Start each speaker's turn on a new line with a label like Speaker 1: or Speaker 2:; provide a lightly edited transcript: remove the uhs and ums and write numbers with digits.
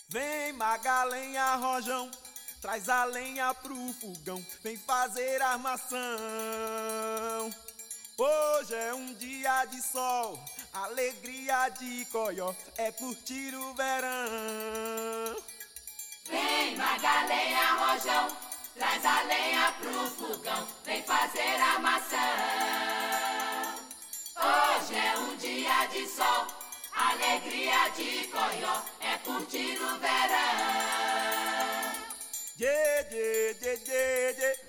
Speaker 1: Vem Magalenha Rojão, traz a lenha pro fogão, vem fazer armação. Hoje é um dia de sol, alegria de coió, é curtir o verão.
Speaker 2: Vem Magalenha Rojão, traz a lenha pro fogão, vem fazer armação. Hoje é um dia de sol, alegria de coió, é curtir o verão.
Speaker 1: Dê, dê, dê, dê, dê.